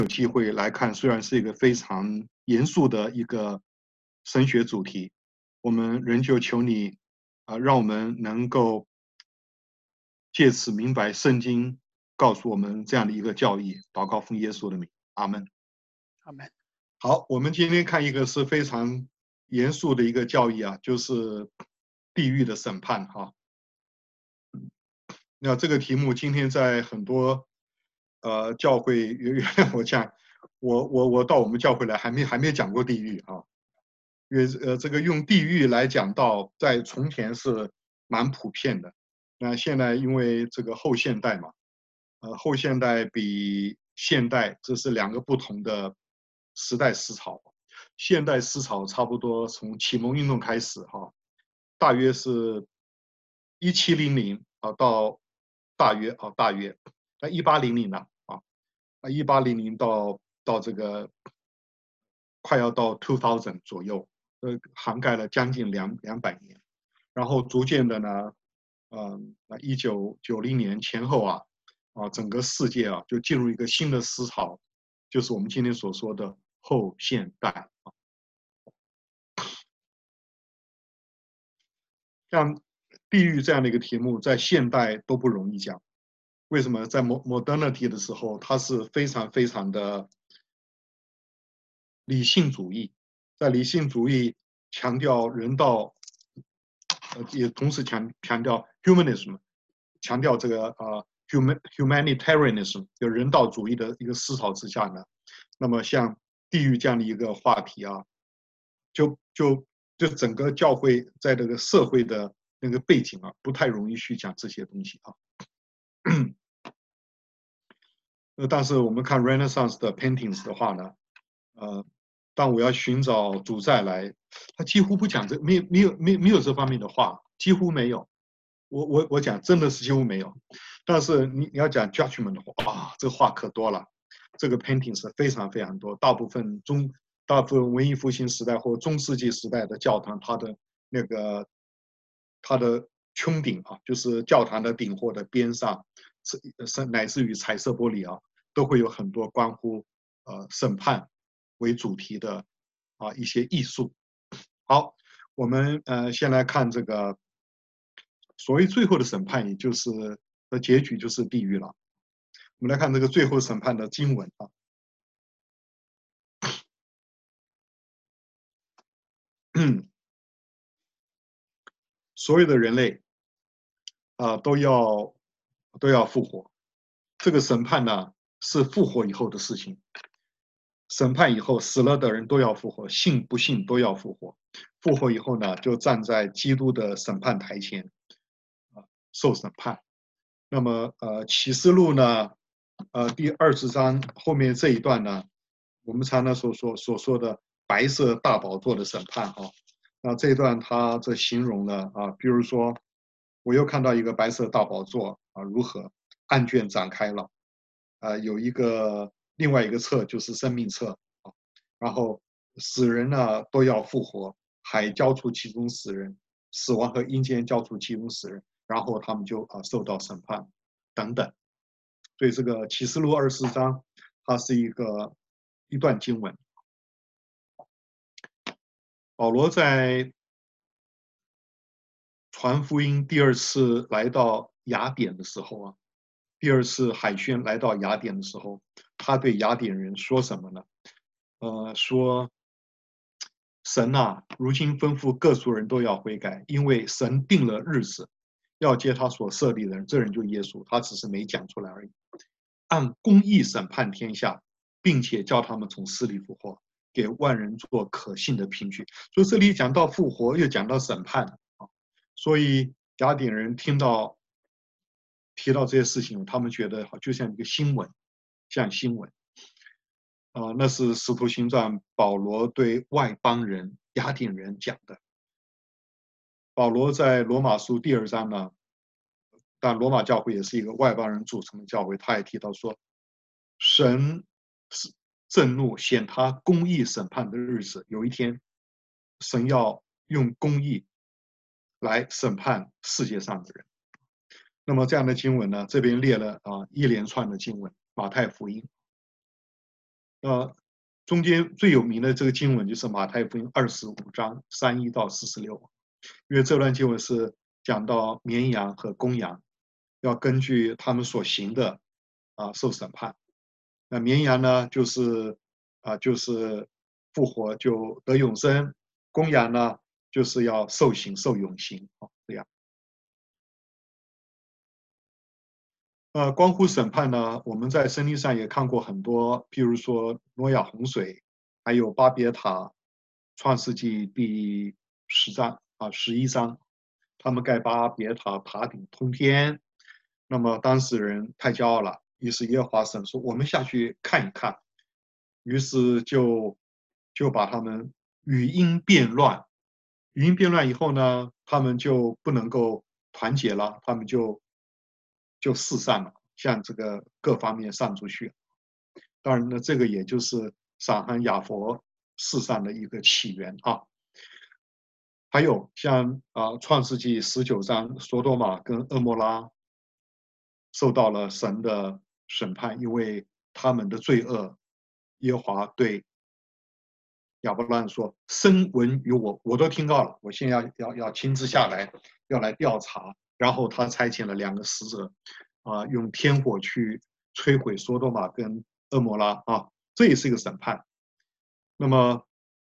有机会来看，虽然是一个非常严肃的一个神学主题，我们仍旧求你让我们能够借此明白圣经告诉我们这样的一个教义。祷告奉耶稣的名，阿门。 阿门。 好，我们今天看一个是非常严肃的一个教义啊，就是地狱的审判哈。那这个题目今天在很多教会，原来我讲我到我们教会来还没讲过地狱啊，因为这个用地狱来讲道，在从前是蛮普遍的。那现在因为这个后现代嘛，后现代比现代这是两个不同的时代思潮。现代思潮差不多从启蒙运动开始哈，大约是1700到大约那1800呢1800到这个快要到2000左右，涵盖了将近200年，然后逐渐的呢1990年前后整个世界就进入一个新的思潮，就是我们今天所说的后现代像地狱这样的一个题目，在现代都不容易讲。为什么？在 modernity 的时候，它是非常非常的理性主义，在理性主义强调人道，也同时强调 humanism， 强调这个humanitarianism， 就人道主义的一个思潮之下呢，那么像地狱这样的一个话题就整个教会在这个社会的那个背景不太容易去讲这些东西但是我们看 Renaissance 的 paintings 的话呢，当我要寻找主宰来，他几乎不讲这，没有这方面的话，几乎没有。我讲真的是几乎没有。但是你要讲 judgment 的话，这话可多了。这个 painting 是非常非常多，大部分文艺复兴时代或中世纪时代的教堂，它的穹顶就是教堂的顶或者边上，乃至于彩色玻璃都会有很多关乎审判为主题的一些艺术。好，我们先来看这个所谓最后的审判，也就是结局就是地狱了。我们来看这个最后审判的经文所有的人类都要复活。这个审判呢是复活以后的事情。审判以后，死了的人都要复活，信不信都要复活。复活以后呢，就站在基督的审判台前受审判。那么启示录呢第20章后面这一段呢，我们常常所说的白色大宝座的审判那这一段他这形容了比如说我又看到一个白色大宝座如何案卷展开了有另外一个册就是生命册然后死人呢都要复活，海交出其中死人，死亡和阴间交出其中死人，然后他们就受到审判等等。所以这个启示录24章它是一段经文。保罗在传福音第二次来到雅典的时候第二次海宣来到雅典的时候，他对雅典人说什么呢？说神如今吩咐各族人都要悔改，因为神定了日子，要接他所设立的人，这人就耶稣，他只是没讲出来而已。按公义审判天下，并且叫他们从死里复活，给万人做可信的凭据。所以这里讲到复活，又讲到审判所以雅典人提到这些事情，他们觉得就像一个新闻，像新闻那是使徒行传保罗对外邦人雅典人讲的。保罗在罗马书第2章呢，但罗马教会也是一个外邦人组成的教会，他也提到说，神震怒显他公义审判的日子，有一天神要用公义来审判世界上的人。那么这样的经文呢，这边列了一连串的经文，马太福音中间最有名的这个经文就是马太福音25章31到46，因为这段经文是讲到绵羊和公羊要根据他们所行的受审判。那绵羊呢，就是复活就得永生，公羊呢就是要受刑受永刑这样。关乎审判呢，我们在圣经上也看过很多，譬如说挪亚洪水，还有巴别塔，创世纪第11章，他们盖巴别塔塔顶通天，那么当事人太骄傲了，于是耶和华神说：“我们下去看一看。”于是就把他们语音变乱，语音变乱以后呢，他们就不能够团结了，他们就四散了，向这个各方面散出去。当然呢，这个也就是撒罕雅佛四散的一个起源啊。还有像创世纪19章，索多玛跟蛾摩拉受到了神的审判，因为他们的罪恶。耶和华对亚伯拉罕说：声闻于我，我都听到了，我现在要亲自下来，要来调查。然后他差遣了2个使者，用天火去摧毁索多玛跟蛾摩拉啊，这也是一个审判。那么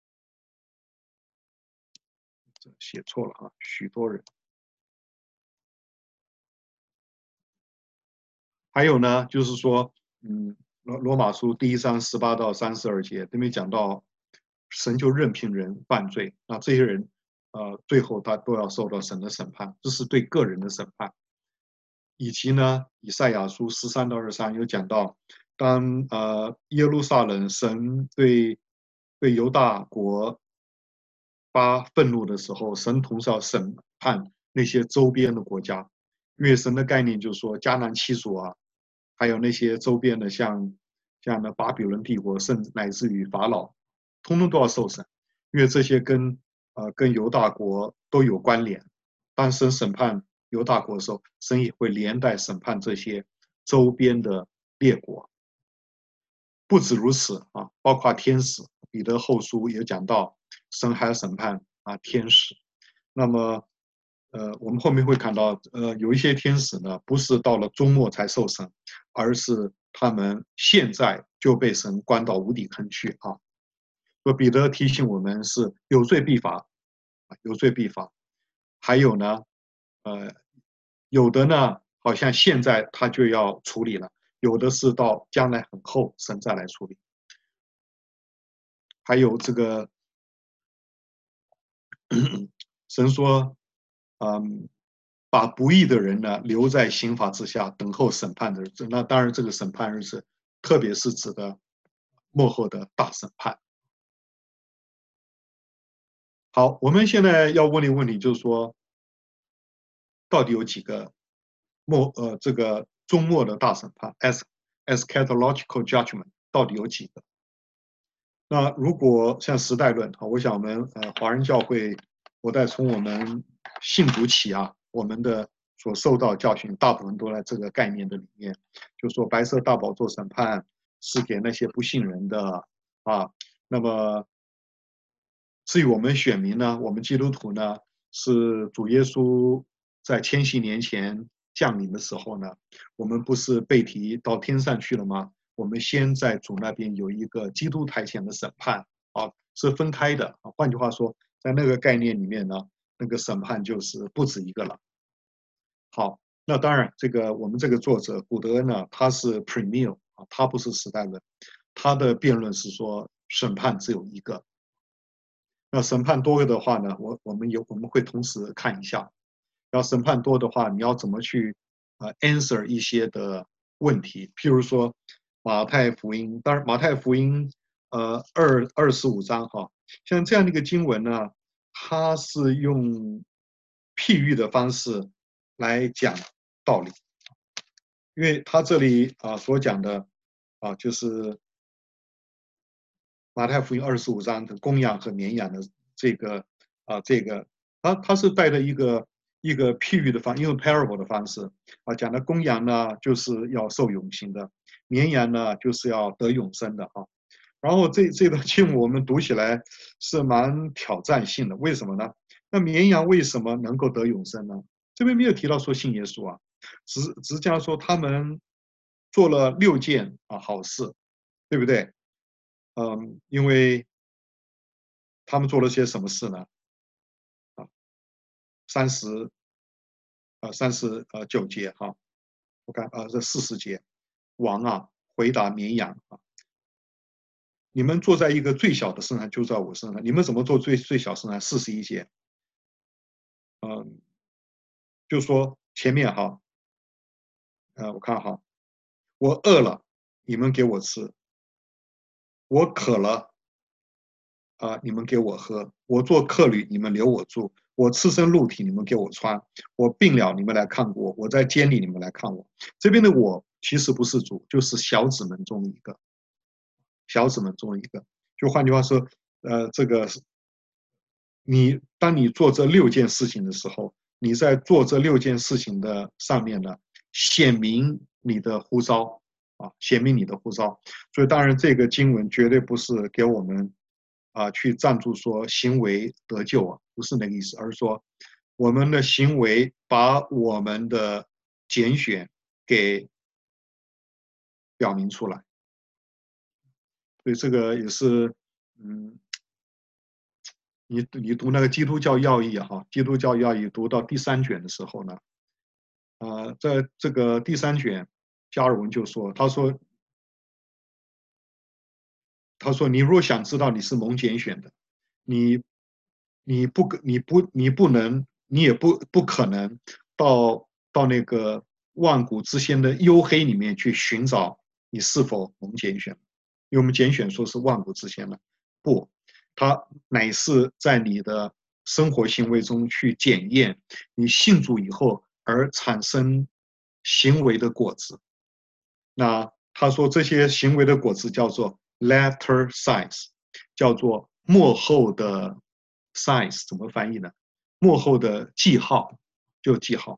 写错了许多人。还有呢，就是说，罗马书第1章18到32节，都没讲到，神就任凭人犯罪，那这些人，最后他都要受到神的审判，这是对个人的审判。以及呢，以赛亚书13到23有讲到，当耶路撒冷神对犹大国发愤怒的时候，神同时要审判那些周边的国家，因为神的概念就是说，迦南七族还有那些周边的像那巴比伦帝国，甚至乃至于法老，通通都要受审，因为这些跟犹大国都有关联。当神审判犹大国的时候，神也会连带审判这些周边的列国。不止如此包括天使，彼得后书也讲到，神还要审判天使。那么我们后面会看到，有一些天使呢，不是到了终末才受审，而是他们现在就被神关到无底坑去说彼得提醒我们是有罪必罚，有罪必罚。还有呢，有的呢，好像现在他就要处理了，有的是到将来很后神再来处理。还有这个，神说，把不义的人呢留在刑罚之下，等候审判的日子。那当然，这个审判日子，特别是指的末后的大审判。好，我们现在要问的问题就是说，到底有几个这个终末的大审判 eschatological judgment 到底有几个？那如果像时代论我想我们华人教会，我在从我们信主起我们的所受到教训，大部分都在这个概念的里面，就是说白色大宝座审判是给那些不信人的那么至于我们选民呢，我们基督徒呢，是主耶稣在千禧年前降临的时候呢，我们不是被提到天上去了吗？我们先在主那边有一个基督台前的审判是分开的换句话说，在那个概念里面呢，那个审判就是不止一个了。好，那当然，这个我们这个作者古德恩呢，他是 premill 他不是时代论，他的辩论是说审判只有一个。那审判多的话呢，我们会同时看一下。要审判多的话，你要怎么去answer 一些的问题？譬如说马太福音，当然马太福音25章像这样的一个经文呢，它是用譬喻的方式来讲道理，因为他这里所讲的就是马太福音25章的公羊和绵羊的这个他是带着一个譬喻的用 parable 的方式讲的公羊呢就是要受永刑的，绵羊呢就是要得永生的然后这段经文我们读起来是蛮挑战性的，为什么呢？那绵羊为什么能够得永生呢？这边没有提到说信耶稣啊，只讲说他们做了6件好事，对不对？因为他们做了些什么事呢？啊，39节哈，我看这40节，王啊回答绵羊啊，你们坐在一个最小的身上，就在我身上，你们怎么做最小身上？41节，就说前面哈，我看哈，我饿了，你们给我吃；我渴了你们给我喝；我做客旅，你们留我住；我赤身露体，你们给我穿；我病了，你们来看我；我在监里，你们来看我。这边的我其实不是主，就是小子们中的一个，小子们中的一个。就换句话说，这个当你做这6件事情的时候，你在做这6件事情的上面呢，显明你的呼召显明你的呼召。所以当然这个经文绝对不是给我们去赞助说行为得救不是那个意思，而是说我们的行为把我们的拣选给表明出来。所以这个也是，你读那个基督教要义基督教要义读到第3卷的时候呢，在这个第3卷，加尔文就说，他说你若想知道你是蒙拣选的，你不能，你也不可能到那个万古之先的幽黑里面去寻找你是否蒙拣选，因为我们拣选说是万古之先的，不，它乃是在你的生活行为中去检验你信主以后而产生行为的果子。那他说这些行为的果子叫做 latter signs， 叫做末后的 signs， 怎么翻译呢？末后的记号，就记号。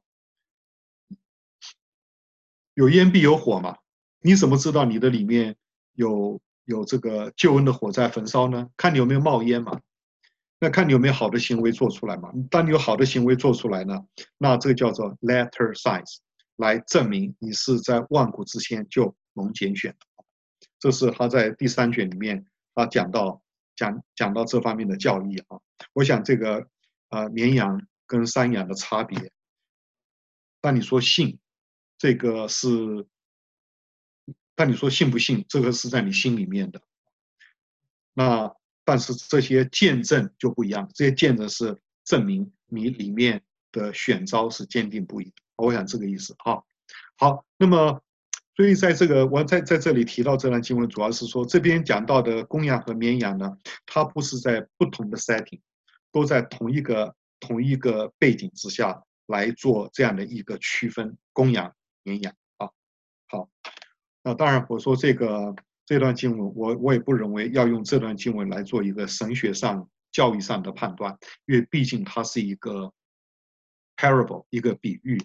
有烟必有火嘛？你怎么知道你的里面有这个救恩的火在焚烧呢？看你有没有冒烟嘛？那看你有没有好的行为做出来嘛？当你有好的行为做出来呢，那这个叫做 latter signs， 来证明你是在万古之前就蒙拣选的。这是他在第3卷里面讲到这方面的教义我想这个绵羊跟山羊的差别，当你说信，这个是，但你说信不信，这个是在你心里面的。那但是这些见证就不一样，这些见证是证明你里面的选召是坚定不移的。我想这个意思好，那么所以在这个我在这里提到这段经文，主要是说这边讲到的公羊和绵羊呢，它不是在不同的 setting， 都在同一个背景之下来做这样的一个区分，公羊、绵羊好，那当然我说这段经文，我也不认为要用这段经文来做一个神学上、教义上的判断，因为毕竟它是一个 parable， 一个比喻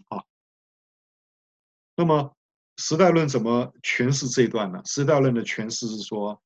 那么时代论怎么诠释这段呢？时代论的诠释是说，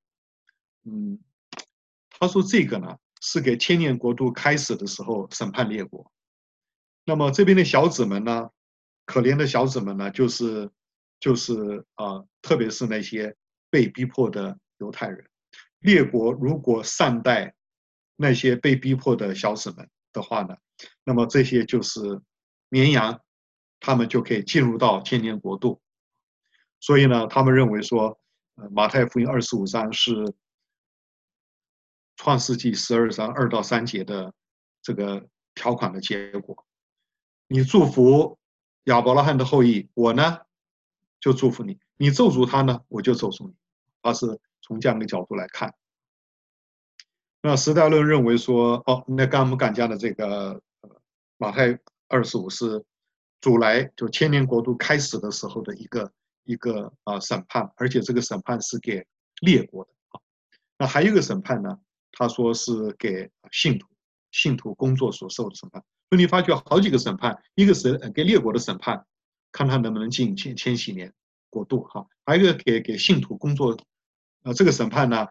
他说这个呢是给千年国度开始的时候审判列国。那么这边的小子们呢，可怜的小子们呢，就是特别是那些被逼迫的犹太人。列国如果善待那些被逼迫的小子们的话呢，那么这些就是绵羊，他们就可以进入到千年国度。所以呢，他们认为说，马太福音25章是创世纪12章2到3节的这个条款的结果。你祝福亚伯拉罕的后裔，我呢就祝福你；你咒诅他呢，我就咒诅你。他是从这样的角度来看。那时代论认为说，那刚我们讲的这个马太25是主来就千年国度开始的时候的一个审判，而且这个审判是给列国的那还有一个审判呢，他说是给信徒工作所受的审判。所以你发觉好几个审判，一个是给列国的审判，看他能不能进千禧年国度还有一个给信徒工作，这个审判呢，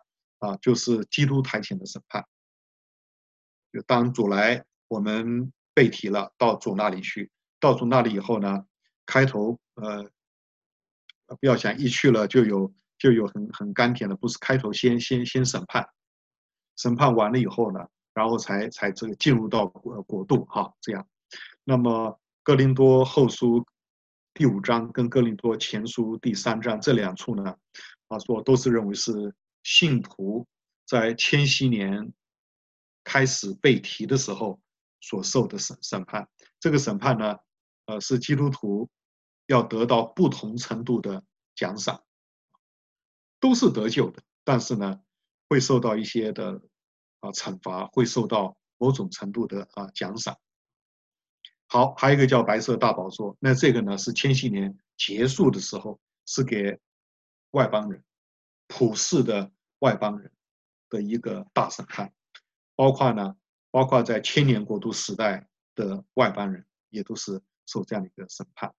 就是基督台前的审判。就当主来，我们被提了，到主那里去。到主那里以后呢，开头不要想一去了就有很甘甜的，不是开头先审判，审判完了以后呢，然后才这个进入到国度哈，这样。那么哥林多后书第5章跟哥林多前书第3章这2处呢，说都是认为是信徒在千禧年开始被提的时候所受的审判。这个审判呢，是基督徒要得到不同程度的奖赏，都是得救的，但是呢，会受到一些的惩罚，会受到某种程度的奖赏。好，还有一个叫白色大宝座，那这个呢是千禧年结束的时候，是给外邦人、普世的外邦人的一个大审判，包括在千年国度时代的外邦人，也都是受这样的一个审判。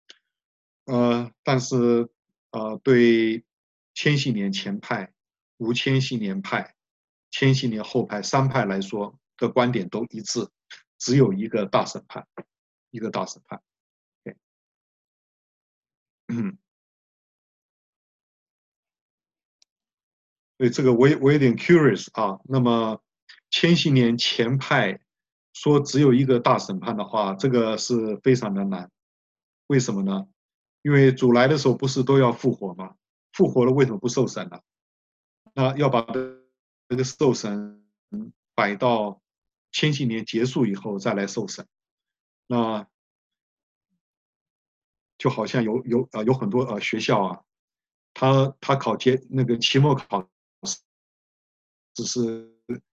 但是对千禧年前派、无千禧年派、千禧年后派3派来说的观点都一致，只有一个大审判，一个大审判。所以这个我有点 curious 啊。那么千禧年前派说只有一个大审判的话，这个是非常的难。为什么呢？因为主来的时候不是都要复活吗？复活了为什么不受审呢？那要把这个受审摆到千禧年结束以后再来受审，那就好像有很多学校啊，他考那个期末考试只是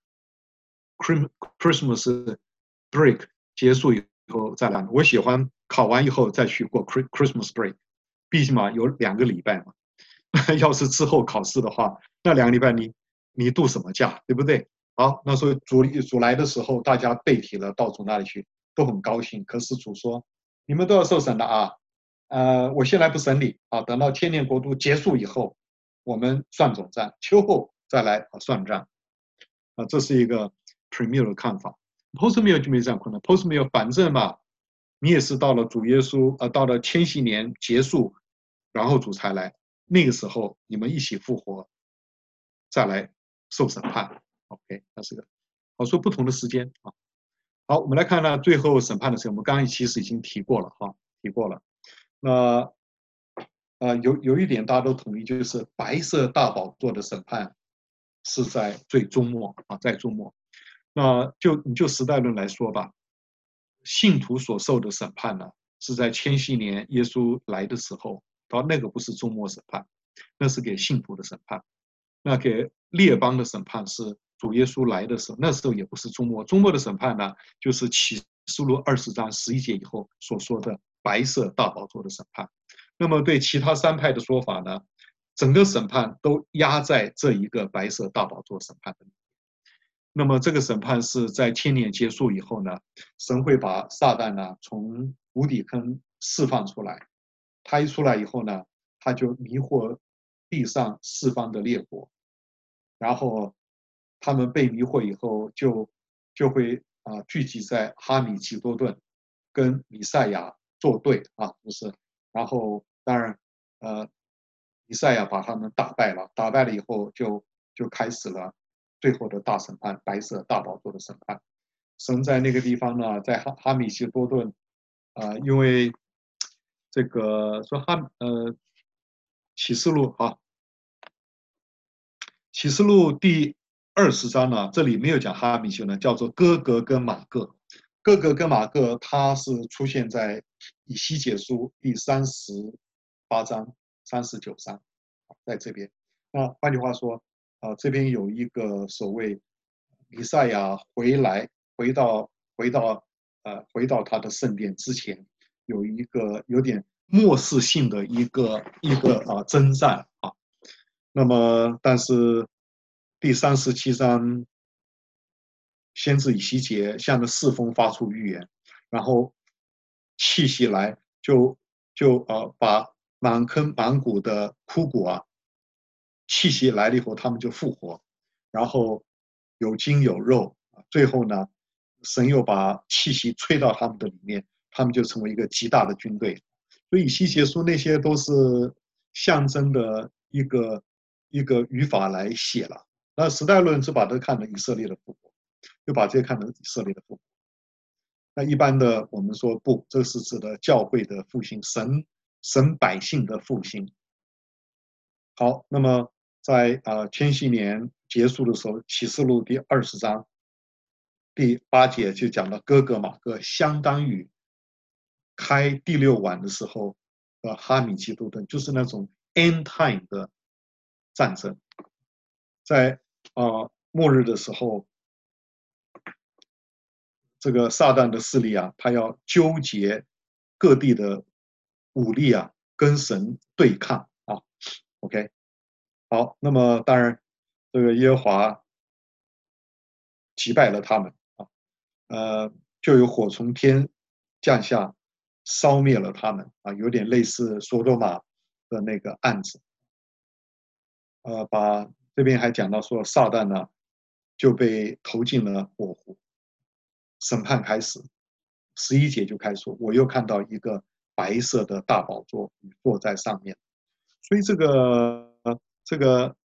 Christmas break 结束以后再来。我喜欢考完以后再去过 Christmas break，毕竟嘛有2个礼拜嘛。要是之后考试的话，那2个礼拜你度什么假，对不对？好，那所以主来的时候，大家被提了，到主那里去，都很高兴。可是主说，你们都要受审的啊，我现在不审理啊，等到千年国度结束以后，我们算总账，秋后再来算账。这是一个 Premier 的看法。Postmill 就没这样困难 ，Postmill 反正嘛，你也是到了主耶稣到了千禧年结束，然后主才来，那个时候你们一起复活，再来受审判。OK， 那是个说不同的时间啊。好，我们来看呢，最后审判的时候，我们刚刚其实已经提过了哈，提过了。那有一点大家都同意，就是白色大宝座的审判是在最终末啊，在终末。那你就时代论来说吧，信徒所受的审判呢，是在千禧年耶稣来的时候，到那个不是终末审判，那是给信徒的审判。那给列邦的审判是主耶稣来的时候，那时候也不是终末。终末的审判呢，就是启示录20章11节以后所说的白色大宝座的审判。那么对其他3派的说法呢，整个审判都压在这一个白色大宝座审判的里面。那么这个审判是在千年结束以后呢，神会把撒旦呢从无底坑释放出来。他一出来以后呢，他就迷惑地上4方的列国，然后他们被迷惑以后就会聚集在哈米吉多顿，跟弥赛亚作对不是。然后当然弥赛亚把他们打败了，打败了以后就开始了最后的大审判，白色大宝座的审判。神在那个地方呢，在哈米吉多顿因为这个说启示录启示录第20章呢，这里没有讲哈米修呢，叫做哥格跟马各。哥格跟马各，它是出现在以西结书第38章、39章，在这边。那换句话说，这边有一个所谓弥赛亚回到他的圣殿之前，有一个有点末世性的一个征战啊。那么，但是第37章，先知以西结向着四风发出预言，然后气息来，把满坑满谷的枯骨气息来了以后，他们就复活。 然后有筋有肉，最后呢，神又把气息吹到他们的里面，他们就成为一个极大的军队。所以以西结书那些都是象征的一个语法来写了。那时代论是把这看成以色列的复国，就把这看成以色列的复国。那一般的我们说不，这是指的教会的复兴，神百姓的复兴。好，那么在千禧年结束的时候，启示录第20章第8节就讲到哥哥马各相当于开第6晚的时候哈米基督灯，就是那种 end time 的战争，在末日的时候，这个撒旦的势力啊，他要纠结各地的武力啊，跟神对抗啊。OK， 好，那么当然，这个耶和华击败了他们啊，就有火从天降下，烧灭了他们啊，有点类似索多玛的那个案子。把这边还讲到说，撒旦呢就被投进了火湖，审判开始。11节就开始说，我又看到一个白色的大宝座，坐在上面。所以这个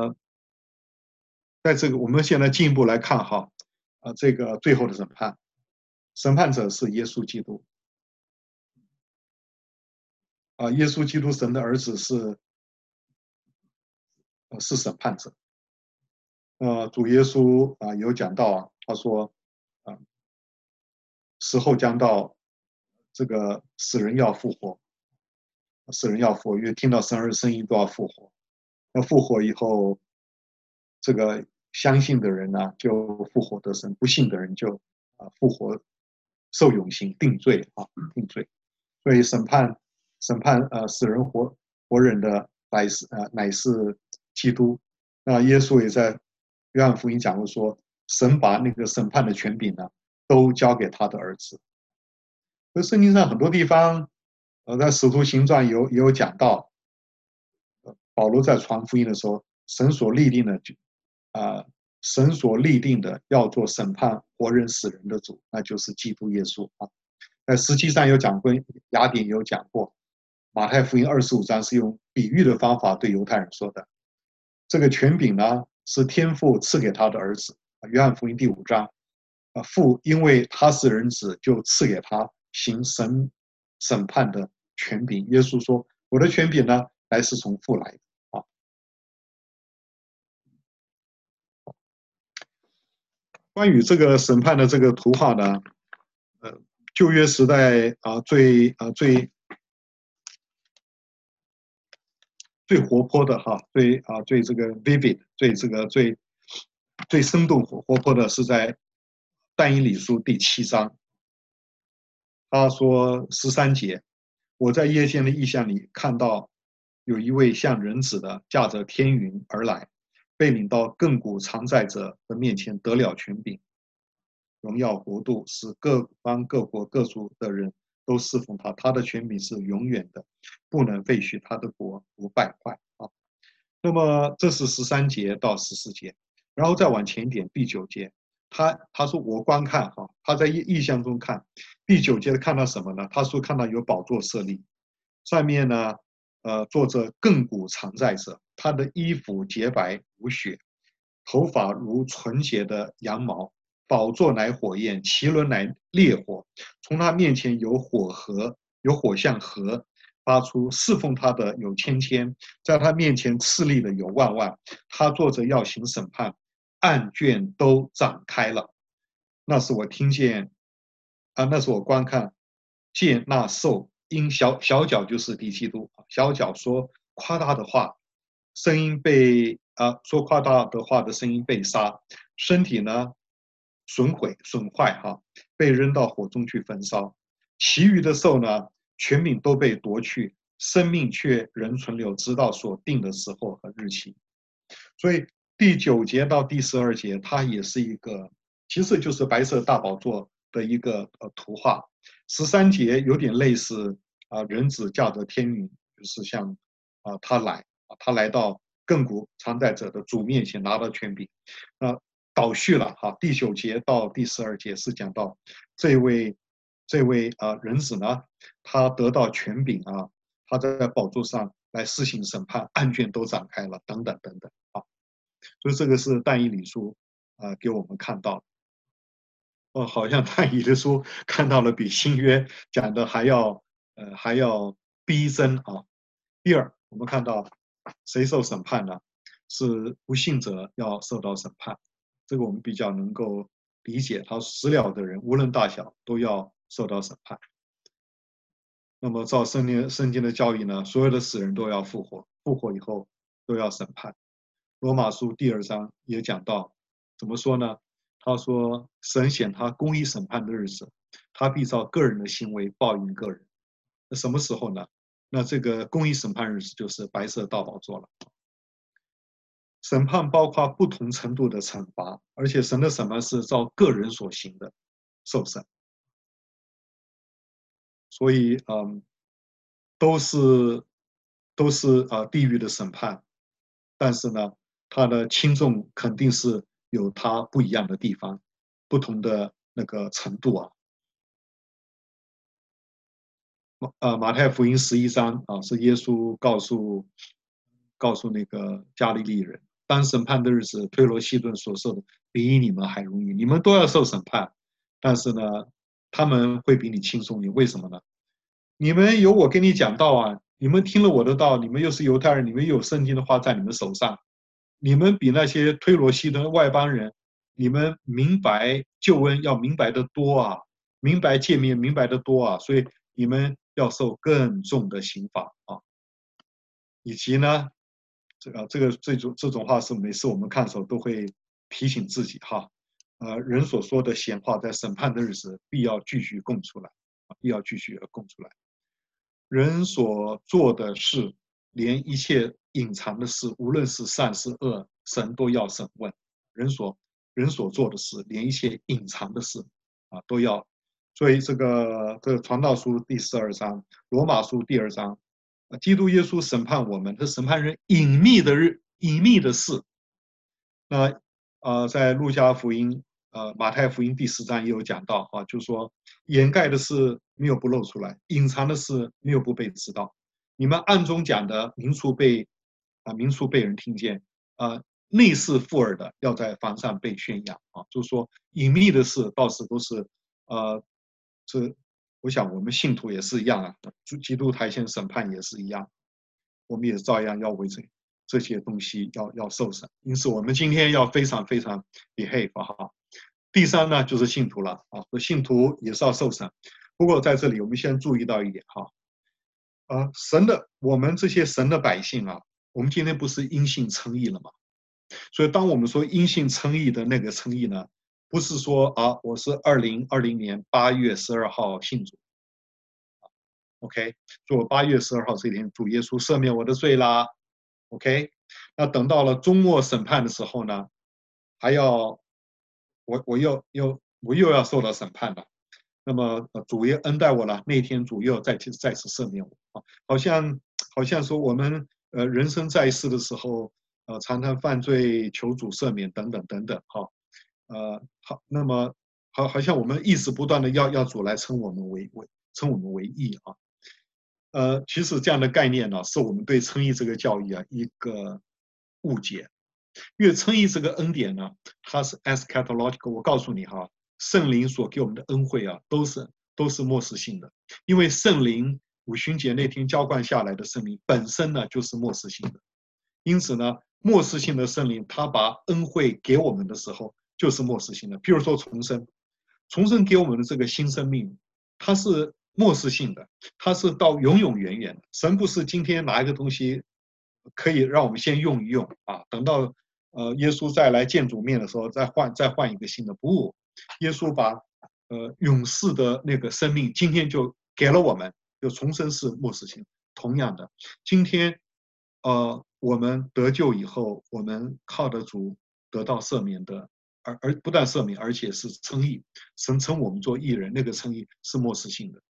在这个我们现在进一步来看哈，这个最后的审判，审判者是耶稣基督耶稣基督神的儿子是审判者。主耶稣有讲到他说时候将到，这个死人要复活，死人要复活，因为听到神儿声音都要复活。那复活以后，这个相信的人呢就复活得生，不信的人就复活受永刑定罪定罪。所以审判死人活人的乃是基督。那耶稣也在约翰福音讲过说，神把那个审判的权柄呢都交给他的儿子。所以圣经上很多地方，在使徒行传也有讲到，保罗在传福音的时候，神所立定的神所立定的要做审判活人死人的主，那就是基督耶稣啊。在实际上有讲过，雅典有讲过，马太福音25章是用比喻的方法对犹太人说的。这个权柄呢是天父赐给他的儿子。约翰福音第5章，父因为他是人子，就赐给他行审判的权柄。耶稣说：“我的权柄呢，乃是从父来的。”关于这个审判的这个图画呢，旧约时代最活泼的最这个 vivid 最生动活泼的是在但以理书第7章。他说13节，我在夜间的异象里看到有一位像人子的驾着天云而来，被领到亘古常在者的面前，得了权柄、荣耀、国度，使各邦各国各族的人都侍奉他。他的权柄是永远的，不能废去，他的国不败坏啊。那么这是13节到14节，然后再往前一点，第9节，他说我观看他在意象中看，第9节看到什么呢？他说看到有宝座设立，上面呢坐着亘古常在者，他的衣服洁白无血，头发如纯洁的羊毛，宝座乃火焰，其轮乃烈火，从他面前有火像河，发出，侍奉他的有千千，在他面前侍立的有万万。他坐着要行审判，案卷都展开了。那是我听见那是我观看见那兽因小脚就是敌基督，小脚说夸大的话，声音被说夸大的话的声音被杀，身体呢损坏被扔到火中去焚烧。其余的兽呢，权柄都被夺去，生命却仍存留，直到所定的时候和日期。所以第9节到第12节，它也是一个，其实就是白色大宝座的一个图画。13节有点类似人子驾着天云，就是像他来到亘古常在者的主面前拿到权柄。倒叙了哈，第9节到第12节是讲到这位人子呢，他得到权柄啊，他在宝座上来施行审判，案卷都展开了，等等等等啊。所以这个是但以理书给我们看到。好像但以理书看到了比新约讲的还要逼真啊。第二，我们看到谁受审判呢？是不信者要受到审判，这个我们比较能够理解。他死了的人无论大小都要受到审判。那么照圣经的教义呢，所有的死人都要复活，复活以后都要审判。罗马书第2章也讲到，怎么说呢？他说神显他公义审判的日子，他必照个人的行为报应个人。那什么时候呢？那这个公义审判日子就是白色大宝座了。审判包括不同程度的惩罚，而且神的审判是照个人所行的受审。所以都是地狱的审判，但是呢，它的轻重肯定是有它不一样的地方，不同的那个程度啊。马太福音11章是耶稣告诉那个加利利人，当审判的日子，推罗西顿所受的比你们还容易，你们都要受审判，但是呢，他们会比你轻松。你为什么呢？你们有我跟你讲道啊，你们听了我的道，你们又是犹太人，你们有圣经的话在你们手上，你们比那些推罗西顿外邦人，你们明白救恩要明白的多啊，明白诫命明白的多啊，所以你们要受更重的刑罚啊。以及呢，这种话是每次我们看的时候都会提醒自己哈，人所说的闲话，在审判的日子必要继续供出来，必要继续供出来。人所做的事，连一切隐藏的事，无论是善是恶，神都要审问。人所做的事，连一切隐藏的事都要。所以这个传道书第12章，罗马书第2章，基督耶稣审判我们，他审判人隐秘的事。那在路加福音、马太福音第10章也有讲到就是说掩盖的事没有不露出来，隐藏的事没有不被知道。你们暗中讲的，明处被人听见，内室附耳的，要在房上被宣扬就是说隐秘的事倒是都是我想我们信徒也是一样基督台前审判也是一样，我们也照样要为这些东西要受审。因此我们今天要非常非常 behave 哈。第三呢就是信徒了信徒也是要受审。不过在这里我们先注意到一点我们这些神的百姓我们今天不是因信称义了吗？所以当我们说因信称义的那个称义呢，不是说我是2020年8月12号信主，OK， 所以我8月12号这天主耶稣赦免我的罪啦 ，OK， 那等到了终末审判的时候呢，还要我又要受到审判了。那么主也恩待我了，那天主又再次赦免我好像说我们人生在世的时候常常犯罪求主赦免等等等等那么好像我们一直不断的要主来称我们为义其实这样的概念呢是我们对称义这个教义一个误解。因为称义这个恩典呢，它是 eschatological。我告诉你圣灵所给我们的恩惠都是末世性的，因为圣灵五旬节那天浇灌下来的圣灵本身呢就是末世性的，因此呢，末世性的圣灵他把恩惠给我们的时候就是末世性的。譬如说重生给我们的这个新生命，它是末世性的，它是到永永远远的。神不是今天拿一个东西可以让我们先用一用等到耶稣再来见主面的时候再换一个新的。不，耶稣把永世的那个生命今天就给了我们，就重生是末世性。同样的，今天我们得救以后，我们靠着主得到赦免的，而不但赦免，而且是称义。神称我们做义人，那个称义是末世性的。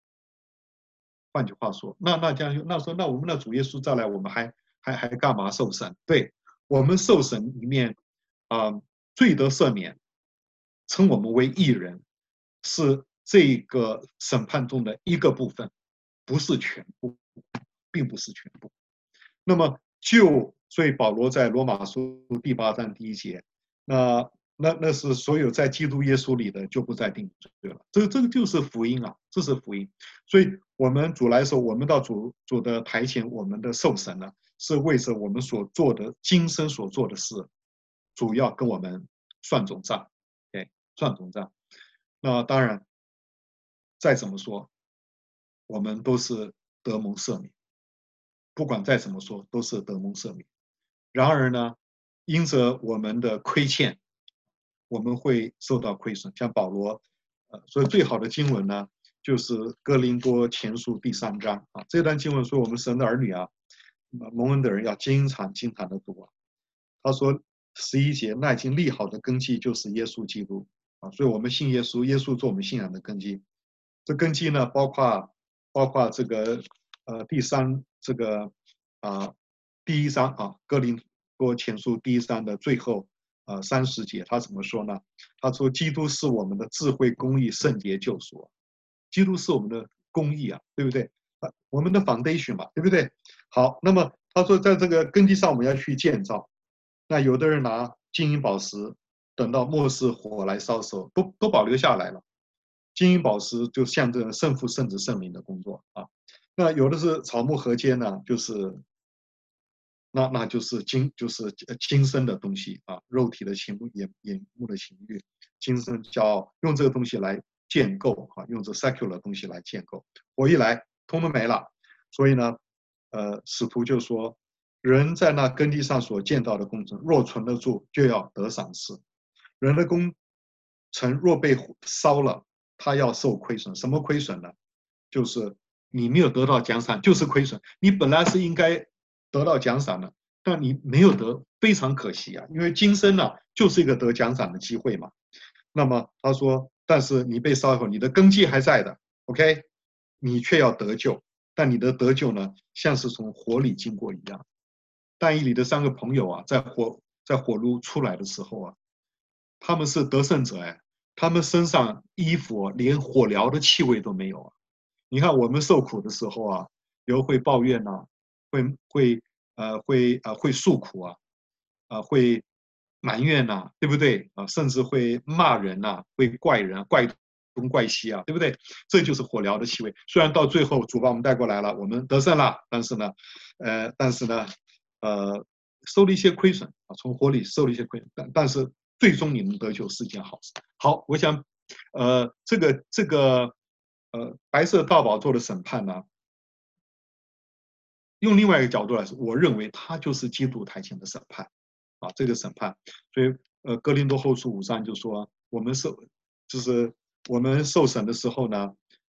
换句话说，那这样那我们的主耶稣再来，我们还干嘛受审？对， 我们受审里面罪得赦免，称我们为义人，是这个审判中的一个部分，不是全部，并不是全部。那么所以保罗在罗马书第8章第1节，那是所有在基督耶稣里的就不再定罪了。这个就是福音啊，这是福音。所以我们主来说，我们到主的台前，我们的受审呢，是为着我们所做的今生所做的事，主要跟我们算总账，算总账。那当然，再怎么说，我们都是得蒙赦免，不管再怎么说，都是得蒙赦免。然而呢，因着我们的亏欠，我们会受到亏损。像保罗，所以最好的经文呢，就是哥林多前书第3章啊。这段经文说，我们神的儿女啊，蒙恩的人要经常的读啊。他说11节，那已经立好的根基就是耶稣基督啊，所以我们信耶稣，耶稣做我们信仰的根基。这根基呢，包括这个第1章啊，哥林多前书第1章的最后30节，他怎么说呢？他说：“基督是我们的智慧、公义、圣洁、救赎。”基督是我们的公义啊，对不对？我们的 foundation 嘛，对不对？好，那么他说，在这个根基上，我们要去建造。那有的人拿金银宝石，等到末世火来烧的时候，都保留下来了。金银宝石就象征圣父、圣子、圣灵的工作啊。那有的是草木禾秸呢，那就是今生的东西啊，肉体的情眼目的情欲，今生骄傲，用这个东西来建构啊，用这 secular 的东西来建构，火一来，通通没了。所以呢，使徒就说，人在那根基上所建造的工程，若存得住，就要得赏赐。人的工程若被烧了，他要受亏损。什么亏损呢？就是你没有得到奖赏，就是亏损。你本来是应该得到奖赏的，但你没有得，非常可惜啊！因为今生呢，就是一个得奖赏的机会嘛。那么他说，但是你被烧以后，你的根基还在的 ，OK， 你却要得救，但你的得救呢，像是从火里经过一样。但以理的3个朋友啊，在火炉出来的时候啊，他们是得胜者哎，他们身上衣服连火燎的气味都没有啊。你看我们受苦的时候啊，有会抱怨呐、啊，会诉苦啊，会埋怨呐、啊，对不对啊？甚至会骂人呐、啊，会怪人、怪东怪西啊，对不对？这就是火燎的气味。虽然到最后主把我们带过来了，我们得胜了，但是呢，受了一些亏损啊，从火里受了一些亏损，但是最终你们得救是件好事。好，我想，这个白色大宝座的审判呢，用另外一个角度来说，我认为它就是基督台前的审判啊，这个审判。所以哥林多后书5章就说，就是我们受审的时候呢，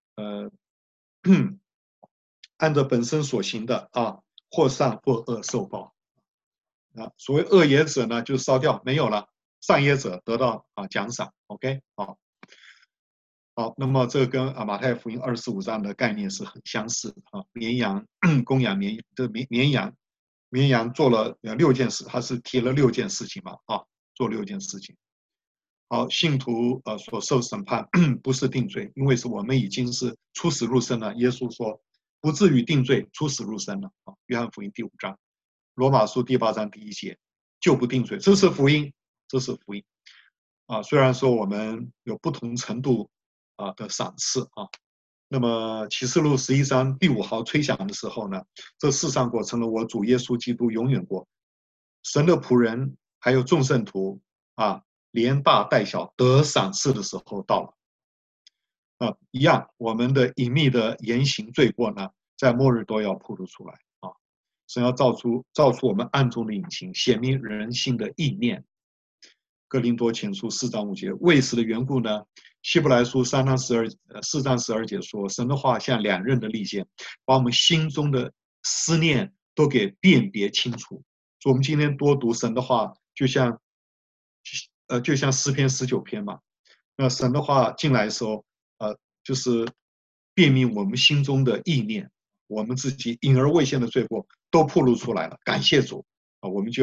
按照本身所行的啊，或善或恶受报啊。所谓恶业者呢，就烧掉没有了；善业者得到奖赏。OK， 好，那么这跟马太福音25章的概念是很相似啊。绵羊公羊绵羊做了6件事，他是提了6件事情嘛啊，做6件事情。好，信徒所受审判不是定罪，因为是我们已经是出死入生了。耶稣说不至于定罪，出死入生了啊。约翰福音第5章，罗马书第8章第1节就不定罪，这是福音，这是福音啊。虽然说我们有不同程度的赏赐啊，那么启示录11章第5号吹响的时候呢，这世上果成了我主耶稣基督永远国神的仆人，还有众圣徒啊，连大带小得赏赐的时候到了一样，我们的隐秘的言行罪过呢，在末日都要暴露出来啊。神要照出我们暗中的隐情，显明人心的意念。哥林多前书4章5节，为此的缘故呢，希伯来书4章12节说，神的话像2刃的利剑，把我们心中的思念都给辨别清楚。所以我们今天多读神的话，就像诗篇19篇嘛。那神的话进来的时候，就是辨明我们心中的意念，我们自己隐而未现的罪过都暴露出来了。感谢主啊，我们就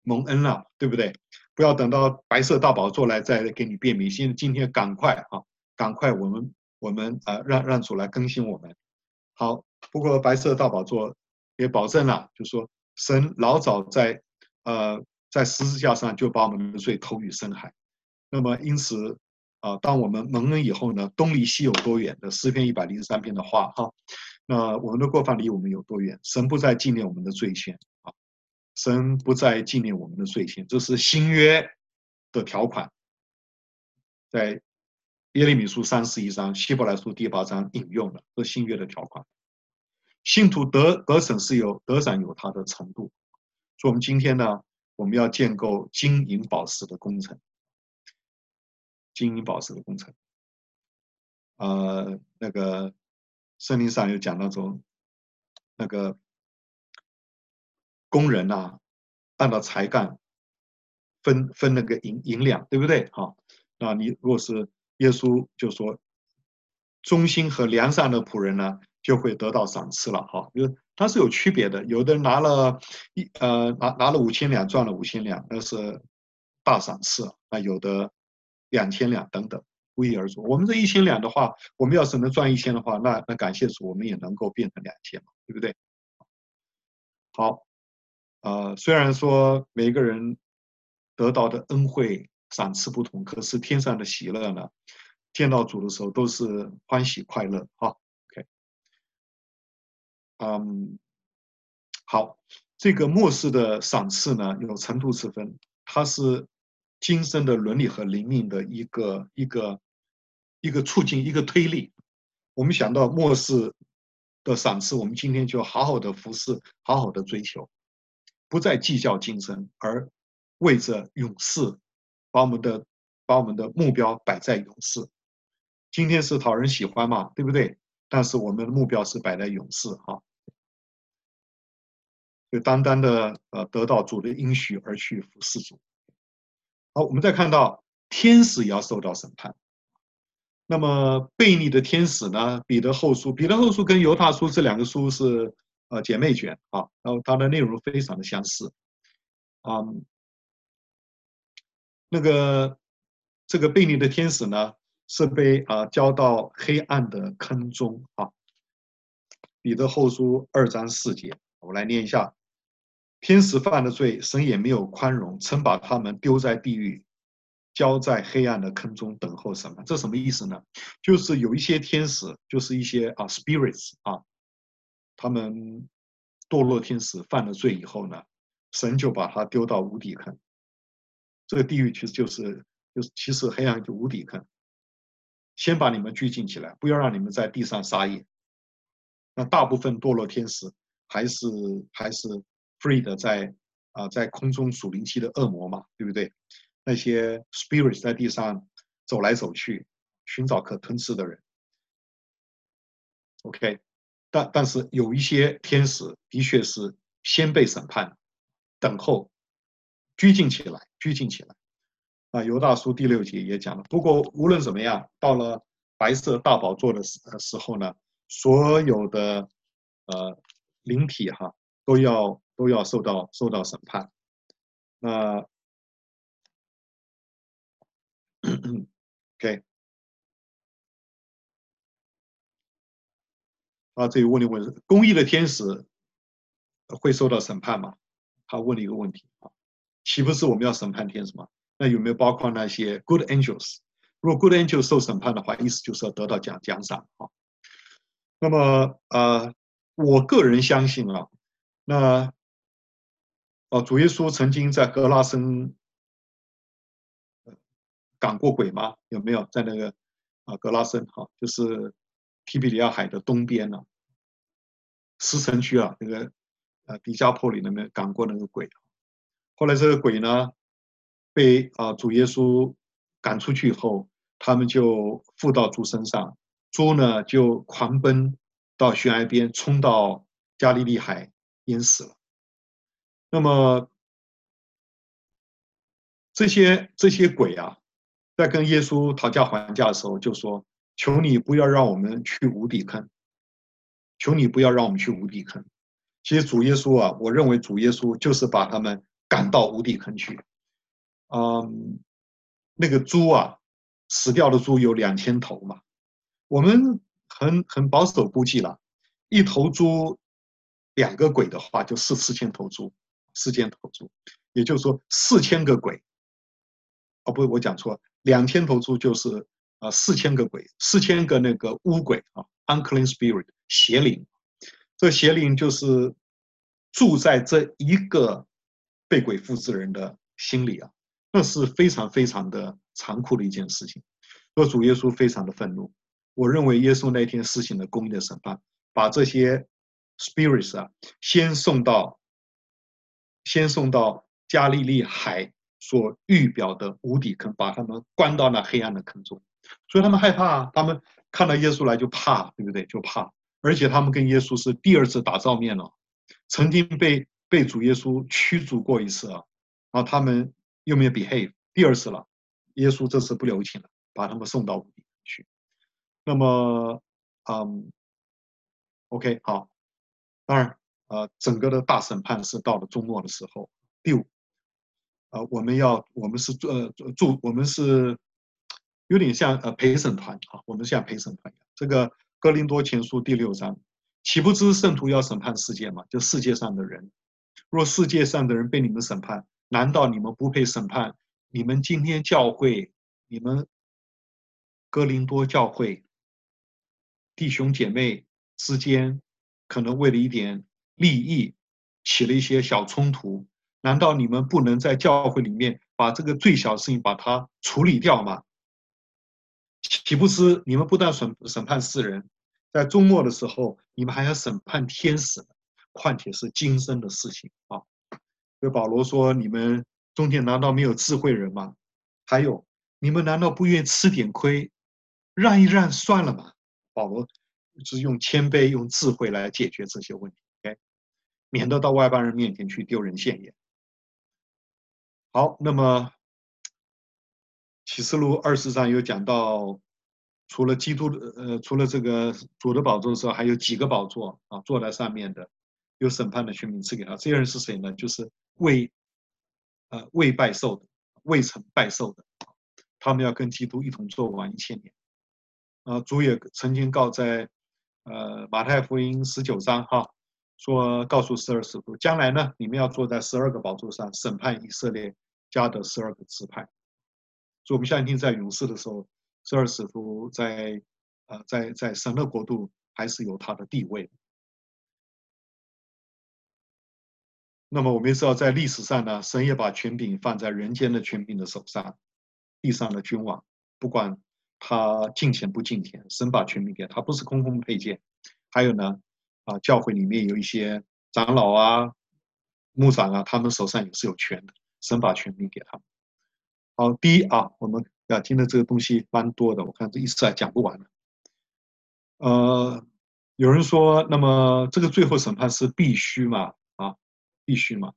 蒙恩了，对不对？不要等到白色大宝座来再给你辨明。今天赶快啊，赶快我们让主来更新我们。好，不过白色大宝座也保证了，就是说神老早在十字架上就把我们的罪投于深海。那么因此当我们蒙恩以后呢，东离西有多远的诗篇103篇的话哈，那我们的过犯离我们有多远？神不再纪念我们的罪愆啊，神不再纪念我们的罪愆，这是新约的条款，在耶利米书31章、希伯来书第8章引用的，这是新约的条款。信徒得省得赏有它的程度，所以我们今天呢，我们要建构金银宝石的工程，金银宝石的工程。那个圣经上有讲那种那个工人啊，按照才干分那个银两，对不对？好，那你如果是耶稣就说，忠心和良善的仆人呢，就会得到赏赐了。哈，因为它是有区别的，有的拿了拿了5000两，赚了5000两，那是大赏赐。那有的2000两等等，不一而足。我们这1000两的话，我们要是能赚1000的话，那感谢主，我们也能够变成2000嘛，对不对？好，虽然说每个人得到的恩惠赏赐不同，可是天上的喜乐呢，见到主的时候都是欢喜快乐。哈，OK，好，这个末世的赏赐呢，有程度之分，它是今生的伦理和灵命的一个促进，一个推力。我们想到末世的赏赐，我们今天就好好的服侍，好好的追求，不再计较今生，而为着永世，把我们的目标摆在永世。今天是讨人喜欢嘛，对不对？但是我们的目标是摆在永世哈，就单单的得到主的应许而去服侍主。好，我们再看到天使也要受到审判。那么悖逆的天使呢？彼得后书跟犹大书这2个书是姐妹卷啊，然后它的内容非常的相似。那个这个悖逆的天使呢，是被交到黑暗的坑中啊。彼得后书2章4节，我来念一下：天使犯了罪，神也没有宽容，曾把他们丢在地狱，交在黑暗的坑中等候审判。这什么意思呢？就是有一些天使，就是一些spirits 啊，他们堕落天使犯了罪以后呢，神就把他丢到无底坑。这个地狱其实其实黑暗就无底坑，先把你们拘禁起来，不要让你们在地上撒野。那大部分堕落天使还是 free 的在空中属灵期的恶魔嘛，对不对？那些 spirits 在地上走来走去，寻找可吞吃的人。OK， 但是有一些天使的确是先被审判，等候拘禁起来，拘禁起来。犹大书第6节也讲了。不过无论怎么样，到了白色大宝座的时候呢，所有的灵体哈都要受到审判。那OK， 这里问的问题：公义的天使会受到审判吗？他问了一个问题啊，岂不是我们要审判天使吗？那有没有包括那些 good angels？ 如果 good angels 受审判的话，意思就是要得到奖赏啊。那么我个人相信啊，那主耶稣曾经在格拉森赶过鬼吗？有没有在那个格拉森哈，就是提比里亚海的东边呢，石城区啊，那个迪加坡里那边赶过那个鬼。后来这个鬼呢，被主耶稣赶出去以后，他们就附到猪身上，猪呢就狂奔到悬崖边，冲到加利利海淹死了。那么这些鬼啊，在跟耶稣讨价还价的时候，就说：求你不要让我们去无底坑，求你不要让我们去无底坑。其实主耶稣啊，我认为主耶稣就是把他们赶到无底坑去。那个猪啊，死掉的猪有2000头嘛，我们很保守估计了，一头猪2个鬼的话，就是4000头猪，4000头猪，也就是说4000个鬼。哦，不，我讲错了，2000头猪就是4000个鬼，4000个那个污鬼啊 ，unclean spirit 邪灵。这邪灵就是住在这一个被鬼附之人的心里啊，那是非常非常的残酷的一件事情。说主耶稣非常的愤怒，我认为耶稣那天施行了公义的审判，把这些 spirits 啊，先送到加利利海所预表的无底坑，把他们关到那黑暗的坑中。所以他们害怕，他们看到耶稣来就怕，对不对？就怕。而且他们跟耶稣是第2次打照面了，曾经被主耶稣驱逐过一次啊，然后他们又没有 behave， 第2次了，耶稣这次不留情了，把他们送到无底去。那么，OK， 好，当然，整个的大审判是到了终末的时候。第5，我们是有点像陪审团啊，我们像陪审团一样。这个哥林多前书第6章，岂不知圣徒要审判世界吗？就世界上的人，若世界上的人被你们审判，难道你们不配审判你们今天教会、你们哥林多教会弟兄姐妹之间，可能为了一点利益起了一些小冲突，难道你们不能在教会里面把这个最小的事情把它处理掉吗？岂不知你们不但审判世人，在终末的时候，你们还要审判天使，况且是今生的事情啊！所以保罗说：“你们中间难道没有智慧人吗？还有，你们难道不愿意吃点亏，让一让算了吗？”保罗是用谦卑、用智慧来解决这些问题，OK，免得到外邦人面前去丢人现眼。好，那么启示录20章有讲到，除了基督的除了这个主的宝座之外，还有几个宝座啊，坐在上面的，有审判的权柄赐给他。这些人是谁呢？就是未拜受的，未曾拜受的，他们要跟基督一同做完1000年。主也曾经在马太福音19章哈，说告诉12使徒，将来呢，你们要坐在12个宝座上，审判以色列家的12个支派。所以我们相信在勇士的时候，12使徒在神的国度还是有他的地位。那么我们也知道，在历史上呢，神也把权柄放在人间的权柄的手上，地上的君王，不管他敬虔不敬虔，神把权柄给他，不是空空配件。还有呢，教会里面有一些长老啊、牧长啊，他们手上也是有权的，神把权柄给他们。好，第一啊，我们要听的这个东西蛮多的，我看这一次还讲不完了。有人说，那么这个最后审判是必须吗？啊，必须吗？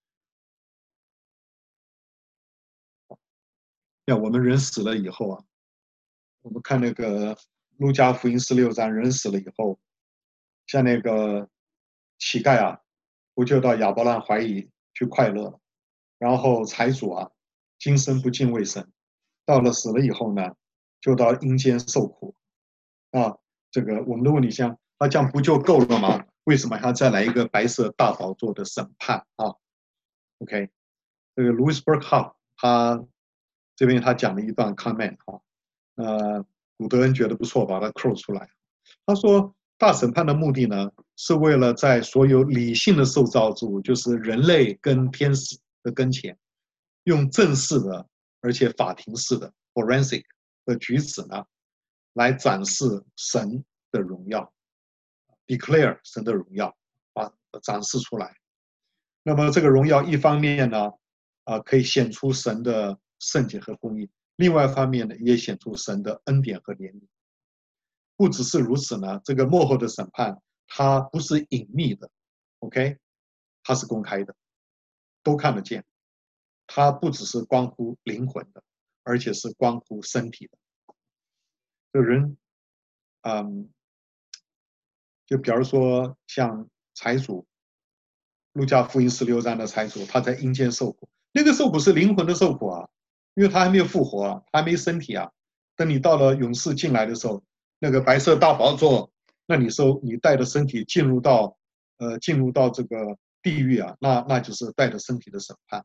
我们人死了以后啊，我们看那个路加福音16章，人死了以后，像那个乞丐啊，不就到亚伯拉罕怀里去快乐了？然后财主啊，今生不敬畏神，到了死了以后呢，就到阴间受苦啊。这个我们的问题像，那这样不就够了吗？为什么还要再来一个白色大宝座的审判啊？OK，这个 Louis Burkhardt 他这边他讲了一段 comment 哈，古德恩觉得不错，把它 quote 出来。他说，大审判的目的呢，是为了在所有理性的受造之物，就是人类跟天使的跟前，用正式的而且法庭式的 forensic 的举止呢，来展示神的荣耀 ，declare 神的荣耀，展示出来。那么这个荣耀一方面呢，可以显出神的圣洁和公义；另外一方面呢，也显出神的恩典和怜悯。不只是如此呢，这个幕后的审判它不是隐秘的 ，OK， 它是公开的，都看得见。它不只是关乎灵魂的，而且是关乎身体的。这人，就比如说像财主， 路加福音16章的财主，他在阴间受苦，那个受苦是灵魂的受苦啊，因为他还没有复活啊，还没身体啊。等你到了勇士进来的时候，那个白色大宝座，那你带着身体进入到这个地狱啊，那就是带着身体的审判。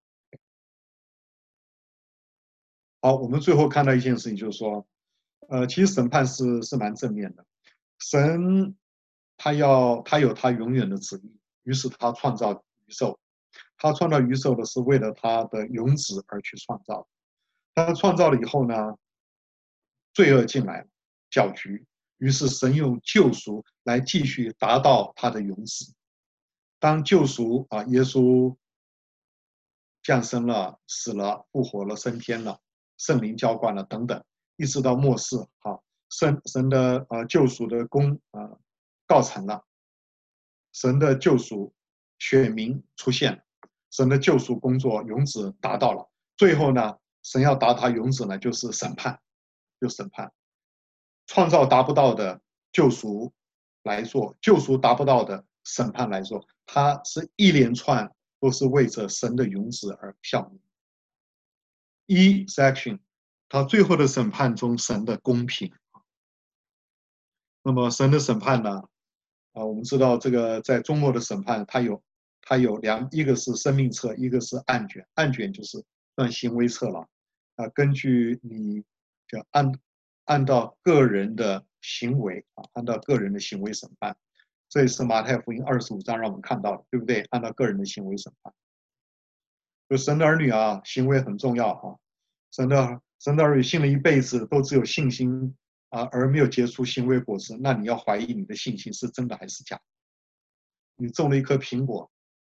好，我们最后看到一件事情，就是说，其实审判是蛮正面的。神他有他永远的旨意，于是他创造宇宙。他创造宇宙的是为了他的永子而去创造。他创造了以后呢，罪恶进来了，搅局。于是神用救赎来继续达到他的永子。当救赎啊，耶稣降生了、死了、复活了、升天了、圣灵浇灌了等等，一直到末世啊，神的救赎的功告成了，神的救赎选民出现了，神的救赎工作永止达到了。最后呢，神要达他永止呢，就是审判，就审判，创造达不到的救赎来做，救赎达不到的审判来做，它是一连串都是为着神的永止而效力。一 section， 他最后的审判中神的公平。那么神的审判呢？我们知道这个在中国的审判，它有一个是生命册，一个是案卷。案卷就是算行为册了。根据你就按照个人的行为按照个人的行为审判。这也是马太福音25章让我们看到的，对不对？按照个人的行为审判。就神的儿女啊，行为很重要啊。神的儿女信了一辈子，都只有信心而没有结出行为果子，那你要怀疑你的信心是真的还是假的。你种了一颗苹果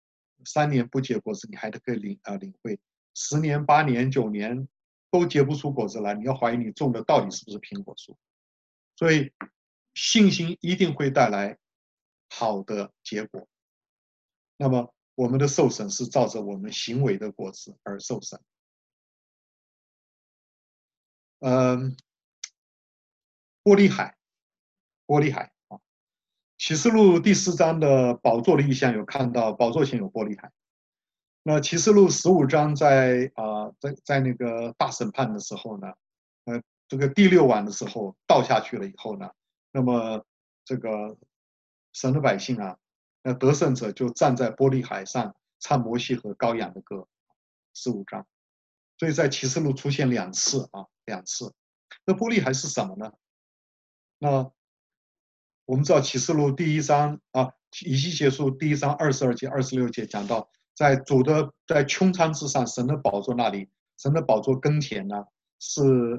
，3年不结果子，你还可以领会；10年、8年、9年都结不出果子来，你要怀疑你种的到底是不是苹果树。所以信心一定会带来好的结果。那么我们的受审是照着我们行为的果子而受审。玻璃海啊，启示录第4章的宝座的意象有看到，宝座前有玻璃海。那启示录15章在那个大审判的时候呢，这个第6晚的时候倒下去了以后呢，那么这个神的百姓啊，得胜者就站在玻璃海上唱摩西和羔羊的歌，15章。所以在启示录出现2次。那玻璃海是什么呢？那我们知道启示录第1章以西结书第1章22节、26节讲到，在穹苍之上，神的宝座那里，神的宝座跟前呢是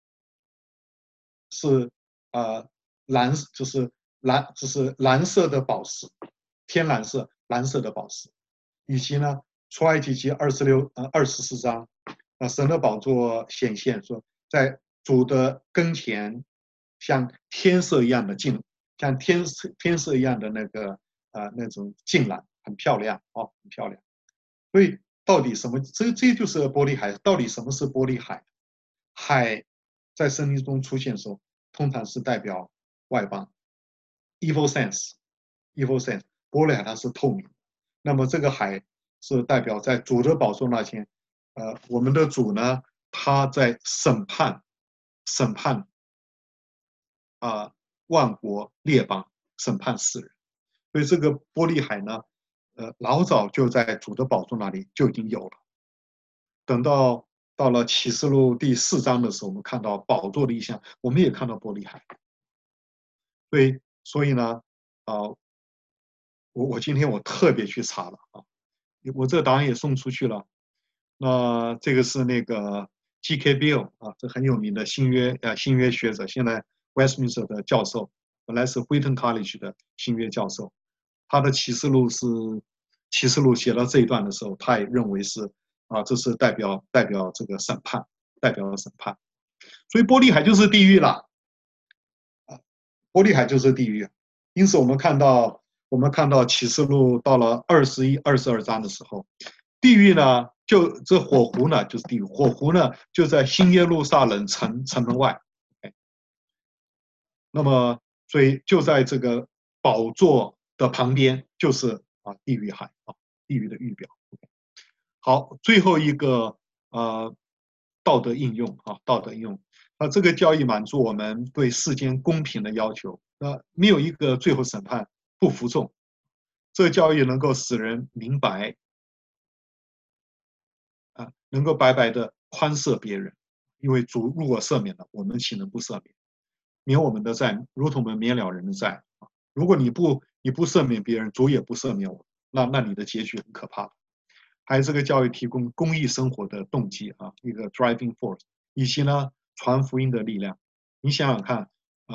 蓝色的宝石，天蓝色蓝色的宝石，以及呢出埃及记24章，神的宝座显现说，在主的跟前，像天色一样的像天色一样的那种净蓝，很漂亮很漂亮。所以到底什么？这就是玻璃海。到底什么是玻璃海？海在圣经中出现的时候，通常是代表外邦 ，evil sense。玻璃海它是透明。那么这个海是代表在主的宝座那天，我们的主呢，他在审判万国列邦，审判世人。所以这个玻璃海呢，老早就在主的宝座那里就已经有了。等到了启示录第4章的时候，我们看到宝座的意象，我们也看到玻璃海。所以呢，我今天我特别去查了我这个档案也送出去了。那这个是那个 G.K. Bill 这很有名的新约学者，现在 Westminster 的教授，本来是 Wheaton College 的新约教授。他的启示录写到这一段的时候，他也认为是这是代表这个审判，代表审判。所以玻璃海就是地狱了玻璃海就是地狱。因此我们看到启示录到了21、22章的时候，地狱呢，这火湖呢就是地狱，火湖呢就在新耶路撒冷城门外。那么所以就在这个宝座的旁边，就是地狱海地狱的预表。好，最后一个道德应用道德应用。这个教义满足我们对世间公平的要求。没有一个最后审判不服众。这个教育能够使人明白能够白白的宽赦别人，因为主如果赦免了，我们岂能不赦免？免我们的债，如同我们免了人的债。如果你不赦免别人，主也不赦免我，那你的结局很可怕。还有这个教育提供公益生活的动机一个 driving force， 以及呢传福音的力量。你想想看，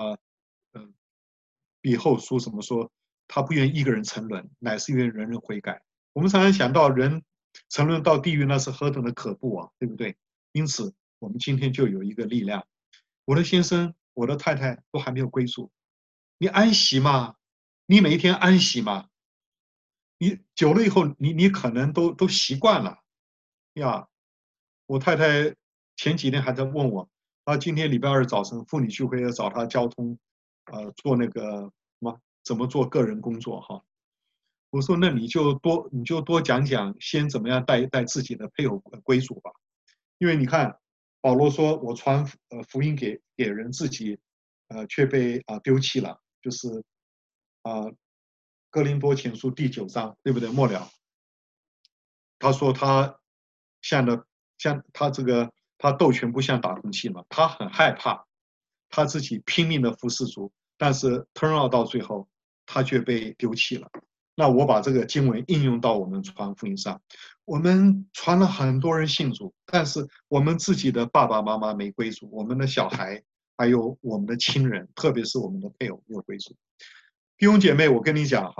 彼后书怎么说？他不愿一个人沉沦，乃是愿人人悔改。我们常常想到人沉沦到地狱，那是何等的可怖对不对？因此，我们今天就有一个力量。我的先生、我的太太都还没有归宿，你安息吗？你每一天安息吗？你久了以后，你可能都习惯了呀。我太太前几天还在问我，今天礼拜二早晨妇女聚会要找她交通，做那个什么怎么做个人工作我说那你就多讲讲，先怎么样带自己的配偶归主吧。因为你看保罗说我传福音给人，自己却被丢弃了，就是哥林多前书第9章，对不对？末了他说他像他他斗拳不像打空气嘛，他很害怕，他自己拼命的服侍主，但是 turn out 到最后他却被丢弃了。那我把这个经文应用到我们传福音上，我们传了很多人信主，但是我们自己的爸爸妈妈没归主，我们的小孩还有我们的亲人，特别是我们的配偶没有归主。弟兄姐妹，我跟你讲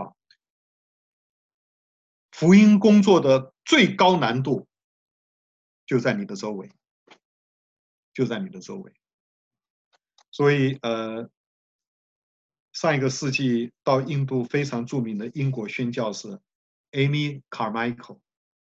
福音工作的最高难度就在你的周围，就在你的周围。所以上一个世纪到印度非常著名的英国宣教士 Amy Carmichael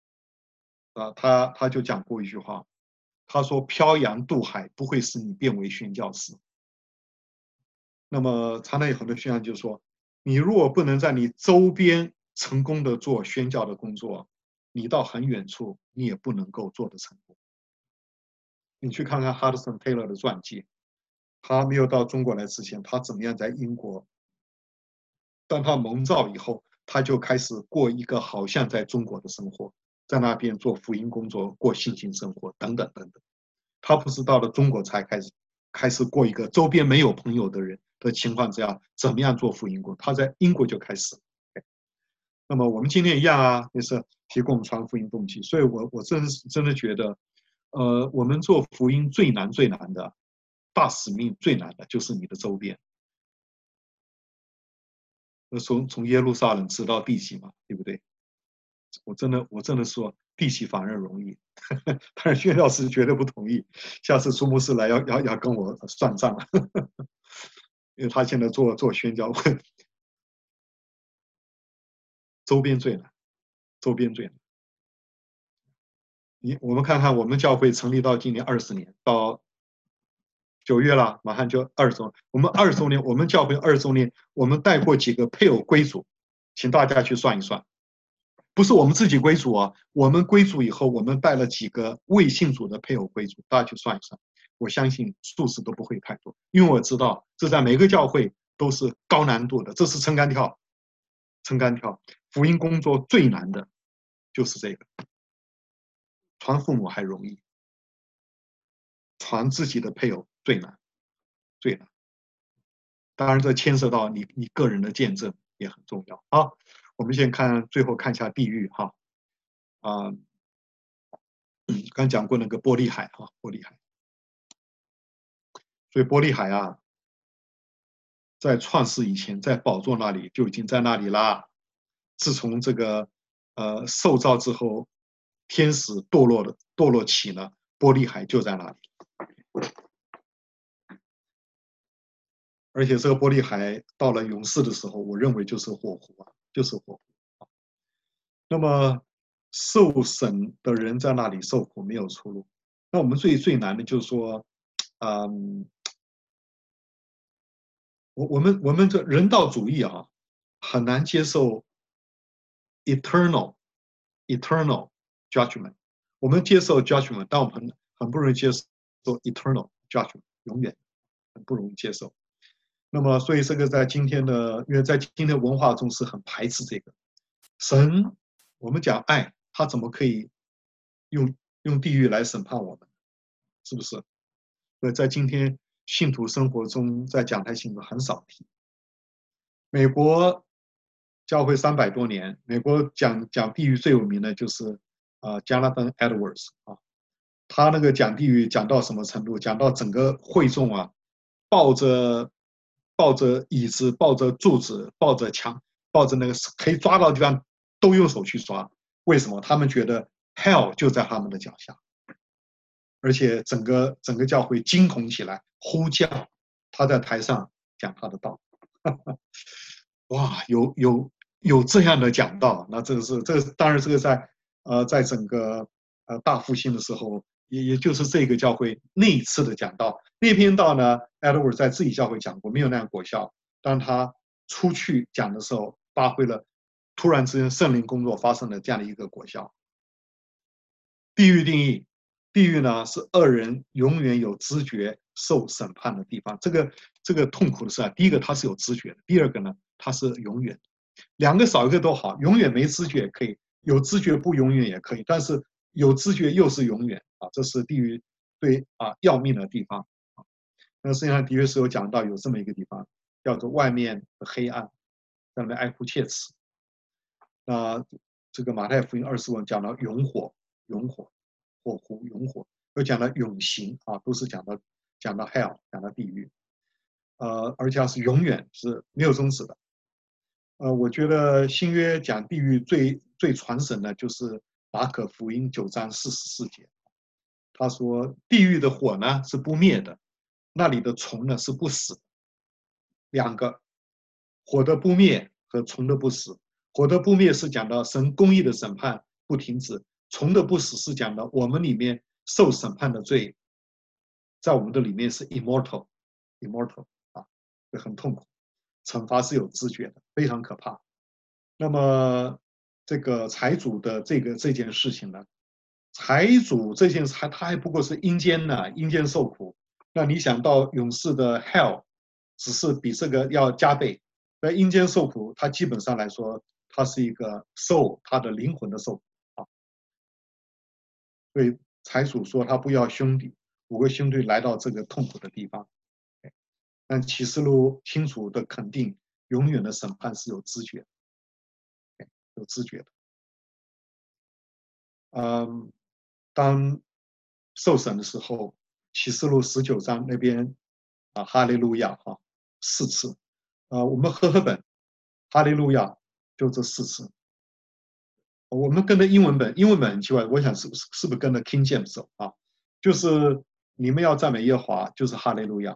他就讲过一句话，他说漂洋渡海不会使你变为宣教士。那么常常有很多宣教就说，你如果不能在你周边成功的做宣教的工作，你到很远处你也不能够做得成功。你去看看 Hudson Taylor 的传记，他没有到中国来之前，他怎么样在英国，当他蒙召以后，他就开始过一个好像在中国的生活，在那边做福音工作，过信心生活等等等等。他不是到了中国才开始过一个周边没有朋友的人的情况之下，怎么样做福音工，他在英国就开始。那么我们今天一样也是提供传福音动机。所以我真的觉得我们做福音最难的大使命最难的就是你的周边。从耶路撒冷直到地极嘛，对不对？我真的说地极反而容易，但是宣教师绝对不同意，下次苏牧师来要跟我算账，因为他现在做宣教，周边最难，周边最难。我们看看我们教会成立到今年20年，到9月了，马上就20周年。我们20周年，我们教会20周年，我们带过几个配偶归主，请大家去算一算。不是我们自己归主我们归主以后，我们带了几个未信主的配偶归主，大家去算一算。我相信数字都不会太多，因为我知道这在每个教会都是高难度的，这是撑杆跳。撑杆跳，福音工作最难的就是这个。传父母还容易，传自己的配偶最难，最难。当然，这牵涉到你个人的见证也很重要。好，我们先最后看一下地狱刚讲过那个玻璃海玻璃海。所以玻璃海在创世以前，在宝座那里就已经在那里啦。自从这个受造之后，天使堕落起了，玻璃海就在那里。而且这个玻璃海到了永世的时候，我认为就是火湖就是火湖。那么受审的人在那里受苦，没有出路。那我们最难的就是说，我们这人道主义很难接受 eternal judgment。我们接受 judgment， 但我们很不容易接受 eternal judgment， 永远很不容易接受。那么，所以这个在今天的，因为在今天的文化中是很排斥这个神。我们讲爱，他怎么可以用地狱来审判我们？是不是？所以在今天信徒生活中，在讲台信徒很少提。美国教会300多年，美国讲地狱最有名的就是Jonathan Edwards 啊，他那个讲地狱讲到什么程度？讲到整个会众啊，抱着椅子、抱着柱子、抱着墙、抱着那个可以抓到的地方都用手去抓。为什么？他们觉得 hell 就在他们的脚下，而且整个教会惊恐起来，呼叫。他在台上讲他的道。哇，有这样的讲道，那这个当然这个在整个大复兴的时候，也就是这个教会那一次的讲道。那篇道呢 ，Edward 在自己教会讲过，没有那样果效。当他出去讲的时候，发挥了突然之间圣灵工作发生了这样的一个果效。地狱定义，地狱呢是恶人永远有知觉受审判的地方。这个痛苦的是第一个它是有知觉的，第二个呢它是永远。两个少一个都好，永远没知觉也可以，有知觉不永远也可以，但是有知觉又是永远啊，这是地狱对要命的地方啊。那实际上的确是有讲到有这么一个地方，叫做外面的黑暗，在那边哀哭切齿。那这个马太福音24文讲到永火，火湖永火，又讲到永刑啊，都是讲到 hell， 讲到地狱，而且是永远是没有终止的。我觉得新约讲地狱最传神的就是马可福音9章44节，他说地狱的火呢是不灭的，那里的虫呢是不死。两个，火的不灭和虫的不死。火的不灭是讲到神公义的审判不停止，虫的不死是讲到我们里面受审判的罪，在我们的里面是 immortal 啊，很痛苦，惩罚是有知觉的，非常可怕。那么这个财主的这件事情呢，财主这件事他还不过是阴间呢，阴间受苦。那你想到勇士的 hell， 只是比这个要加倍。在阴间受苦，它基本上来说，它是一个soul，他的灵魂的受苦啊。所以财主说他不要兄弟，5个兄弟来到这个痛苦的地方。但启示录清楚的肯定，永远的审判是有知觉的，有知觉的。当受审的时候，启示录19章那边哈利路亚4次。我们和合本哈利路亚就这4次。我们跟着英文本很奇怪，我想是不是跟着 King James 走啊？就是你们要赞美耶和华，就是哈利路亚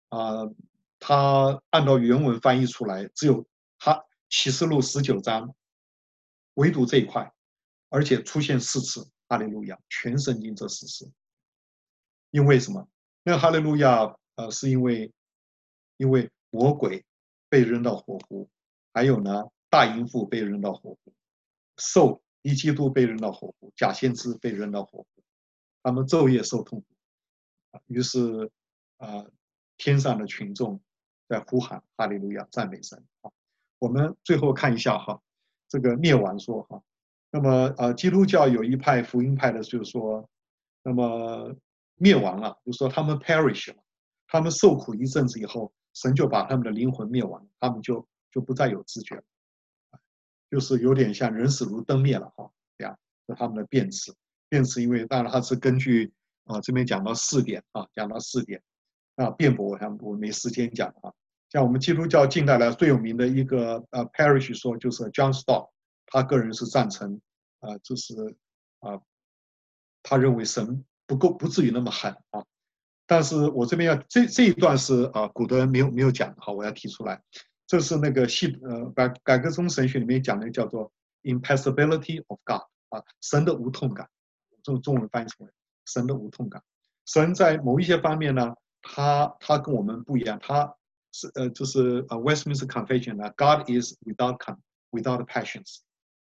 他按照原文翻译出来，只有启示录19章，唯独这一块，而且出现4次哈利路亚，全圣经这4次。因为什么？那个哈利路亚是因为魔鬼被扔到火湖，还有呢大淫妇被扔到火湖，敌基督被扔到火湖，假先知被扔到火湖，他们昼夜受痛苦。于是天上的群众在呼喊哈利路亚，赞美神。我们最后看一下这个灭亡说那么基督教有一派福音派的，就是说，那么灭亡了，就是说他们 perish 了，他们受苦一阵子以后，神就把他们的灵魂灭亡，他们就不再有知觉了，就是有点像人死如灯灭了这样是他们的辩词。辩词因为当然他是根据这边讲到4点讲到4点辩驳我没时间讲像我们基督教近代来最有名的一个parish 说就是 John Stott， 他个人是赞成就是他认为神不至于那么狠但是我这边这一段是古德没有讲的我要提出来。这是那个改革宗神学里面讲的叫做 impassibility of God 神的无痛感，中文翻译成为神的无痛感。神在某一些方面呢，他跟我们不一样，他是就是Westminster Confession 呢 ，God is without passions，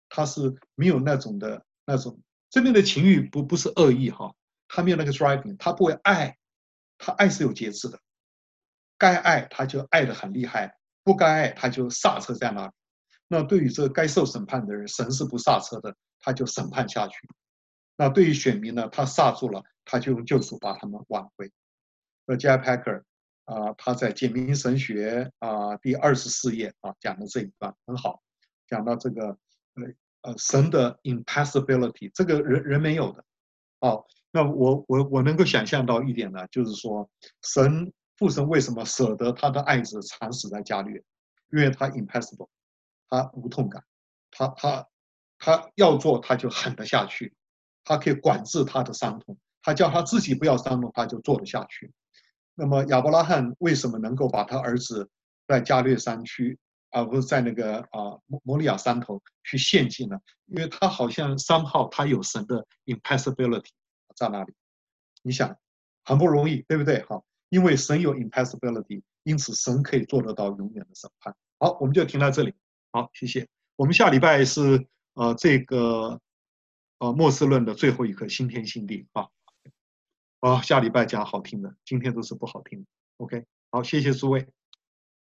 他是没有那种这边的情欲不是恶意哈，他没有那个 driving， 他不会爱，他爱是有节制的，该爱他就爱得很厉害，不该爱他就刹车在那里。那对于这该受审判的人，神是不刹车的，他就审判下去。那对于选民呢，他刹住了，他就用救赎把他们挽回。J.I. Packer 他在简明神学第24页讲的这一段很好，讲到这个神的 impassibility， 这个人没有的。那我能够想象到一点呢，就是说父神为什么舍得他的爱子惨死在加略？因为他 impassible， 他无痛感，他要做他就狠得下去，他可以管制他的伤痛，他叫他自己不要伤痛，他就做得下去。那么亚伯拉罕为什么能够把他儿子在加略山区不是在那个摩利亚山头去献祭呢？因为他好像somehow他有神的 impassibility 在那里。你想很不容易，对不对？因为神有 impassibility， 因此神可以做得到永远的审判。好，我们就停到这里。好，谢谢。我们下礼拜是这个末世论的最后一课，新天新地下礼拜讲好听的，今天都是不好听的。OK， 好，谢谢诸位。